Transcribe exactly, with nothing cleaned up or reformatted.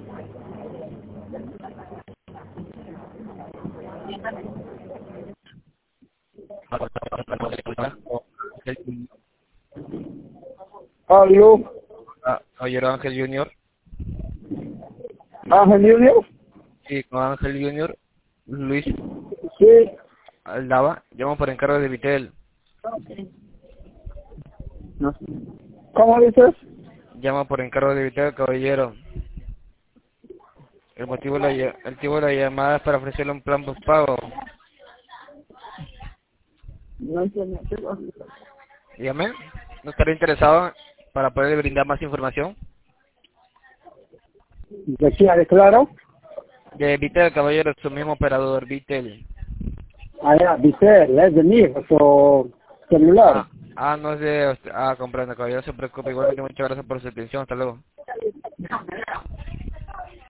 Aló, Ah, caballero Ángel Junior. Ángel Junior. Sí, con Ángel Junior. Luis Sí, Aldaba. Llamo por encargo de Vitel. ¿cómo dices? Llamo por encargo de Vitel, caballero. El motivo de la, ll- el motivo de la llamada es para ofrecerle un plan postpago. No entiendo. Dígame. ¿No estaría interesado para poder brindar más información? ¿De quién? ¿Claro? De Vitel, caballero, su mismo operador, Vitel. Ah, ya, Vitel, es de mi hijo, su celular. Ah, ah, no sé. Ah, comprendo, caballero, no se preocupe. Igualmente, muchas gracias por su atención. Hasta luego.